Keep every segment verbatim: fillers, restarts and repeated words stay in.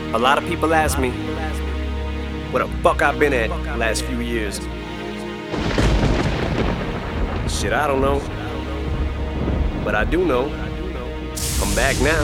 A lot of people ask me what the fuck I've been at the last few years. Shit, I don't know. But I do know I'm back now.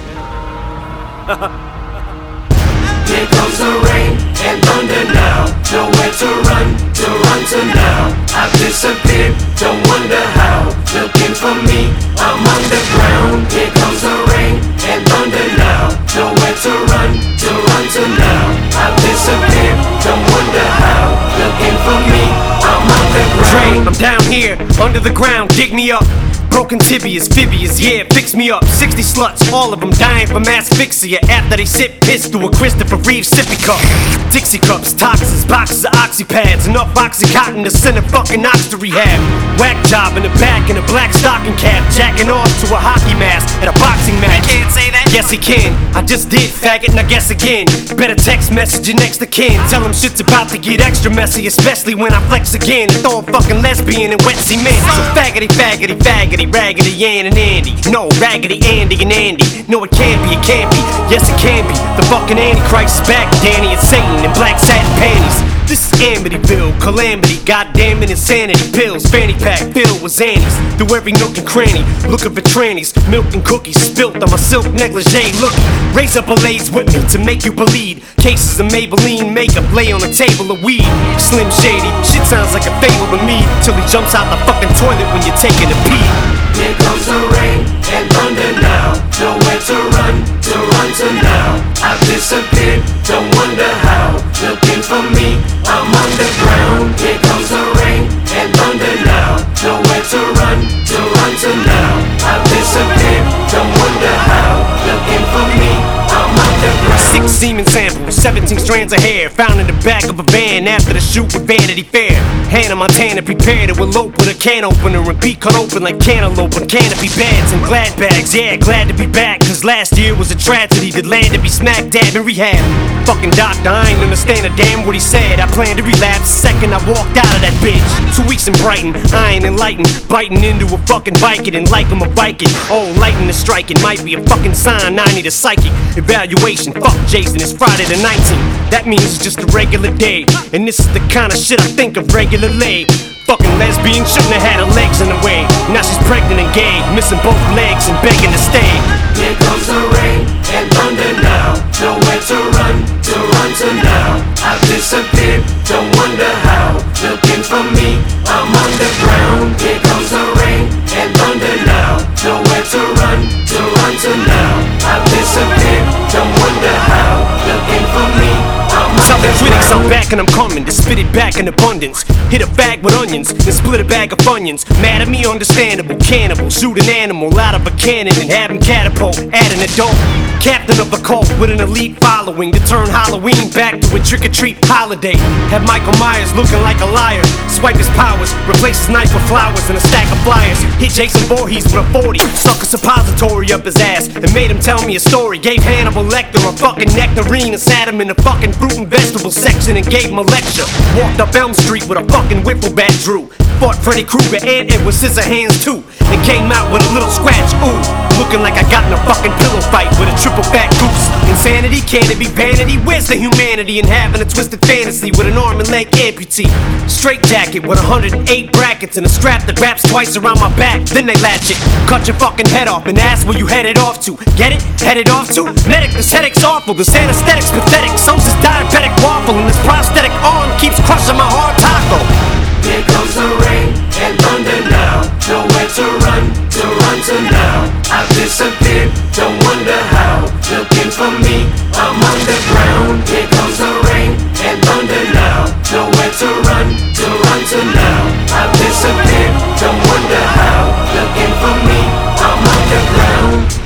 Here comes the rain and thunder now. Nowhere to run, to run to now. I've disappeared, don't wonder how. Looking for me, I'm underground. Here comes the rain and thunder now. Nowhere to run, to run to now. I've disappeared, don't wonder how. Looking for me, I'm underground. Drain, I'm down here, under the ground, dig me up. Broken tibias, fibias, yeah, fix me up. Sixty sluts, all of them dying from asphyxia after they sip piss through a Christopher Reeve sippy cup. Dixie cups, toxins, boxes of oxypads, enough oxycontin to send a fucking ox to rehab. Whack job in the back in a black stocking cap, jacking off to a hockey mask at a boxing match. You can't say that? Yes he can, I just did, faggot, and I guess again. Better text message your next to kin. Tell him shit's about to get extra messy, especially when I flex again and throw a fucking lesbian in wet cement. So faggoty, faggoty, faggoty, raggedy Ann and Andy. No, raggedy Andy and Andy. No, it can't be, it can't be. Yes, it can be. The fucking Antichrist is back, Danny and Satan in black satin panties. This is Amityville, calamity, goddamn it, insanity. Pills, fanny pack, filled with Xannies. Through every nook and cranny, looking for trannies. Milk and cookies spilt on my silk negligee. Look, raise up a lays with me to make you believe. Cases of Maybelline makeup lay on a table of weed. Slim Shady, shit sounds like a fable to me. Till he jumps out the fucking toilet when you're taking a pee. Here comes the rain and thunder now. Nowhere to run, to run to now. I've disappeared, don't wonder how. Looking for me, I'm underground. Here comes the rain and thunder now. Nowhere to run, to run to now. I've disappeared, don't wonder how. Looking for me, I'm underground. Six semen samples, seventeen strands of hair found in the back of a van after the shoot with Vanity Fair. Hannah Montana prepared to elope with a can opener and be cut open like cantaloupe on canopy beds and glad bags. Yeah, glad to be back, cause last year was a tragedy that landed me smack dab in rehab. Fucking doctor, I ain't understand a damn what he said. I planned to relapse the second I walked out of that bitch. Two weeks in Brighton, I ain't enlightened. Biting into a fucking Viking and like I'm a Viking. Oh, lightning is striking, might be a fucking sign I need a psychic evaluation. Fuck Jason, it's Friday the nineteenth. That means it's just a regular day. And this is the kind of shit I think of regularly. Fucking lesbian shouldn't have had her legs in the way. Now she's pregnant and gay, missing both legs and begging to stay. Here comes the rain and thunder now. Nowhere to run, to run to now. I've disappeared, don't wonder how. Looking for me, I'm underground. Here comes the rain and thunder now. Nowhere to run, to run to now. I've disappeared, don't wonder how. Looking for me, I'm Tell the critics I'm underground. back and I'm coming to spit it back in abundance. Hit a bag with onions, then split a bag of Funyuns. Mad at me, understandable. Cannibal, shoot an animal out of a cannon and have him catapult at an adult. Captain of a cult with an elite following to turn Halloween back to a trick-or-treat holiday. Have Michael Myers looking like a liar. Swipe his powers, replace his knife with flowers and a stack of flyers. Hit Jason Voorhees with a forty, stuck a suppository up his ass and made him tell me a story. Gave Hannibal Lecter a fucking nectarine and sat him in the fucking fruit and vegetable section and gave him a lecture. Walked up Elm Street with a fucking whipple bat drew. Fought Freddy Krueger and Edward Scissorhands too. And came out with a little scratch, ooh. Looking like I got in a fucking pillow fight with a triple fat goose. Insanity, can it be vanity? Where's the humanity in having a twisted fantasy with an arm and leg amputee? Straight jacket with one hundred eight brackets and a strap that wraps twice around my back. Then they latch it, cut your fucking head off and ask where you headed off to. Get it? Headed off to? Medic, this headache's awful. This anesthetic's pathetic. So's this diabetic waffle and this prosthetic arm keeps crushing my hard taco. Here comes the rain and thunder now. Nowhere to run, to run to now. I've disappeared, don't wonder how. Looking for me, I'm underground. Here comes the rain and thunder now. Nowhere to run, to run to now. I've disappeared, don't wonder how. Looking for me, I'm underground.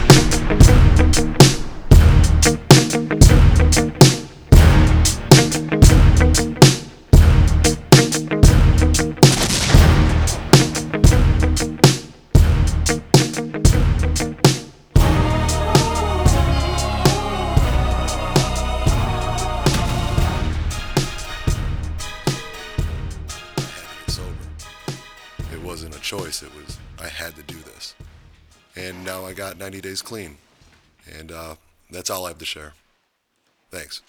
Wasn't a choice, it was I had to do this. And now I got ninety days clean. And uh, that's all I have to share. Thanks.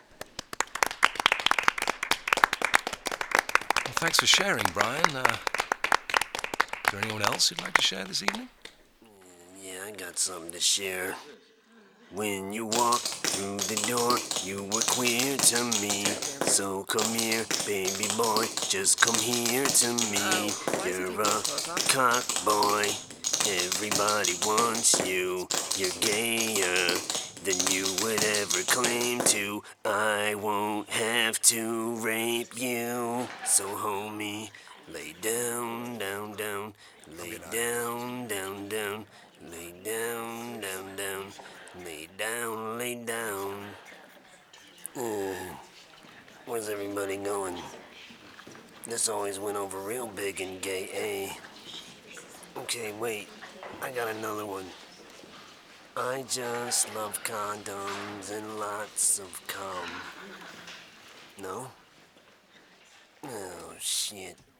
Well, thanks for sharing, Brian. Uh, is there anyone else who'd like to share this evening? Yeah, I got something to share. When you walked through the door, you were queer to me. So come here, baby boy, just come here to me. You're a cock boy, everybody wants you. You're gayer than you would ever claim to. I won't have to rape you. So homie, lay down, down, down. Lay down, down, down. Lay down, down, down. Lay down, lay down. Oh, where's everybody going? This always went over real big and gay, eh? Okay, wait. I got another one. I just love condoms and lots of cum. No? Oh, shit.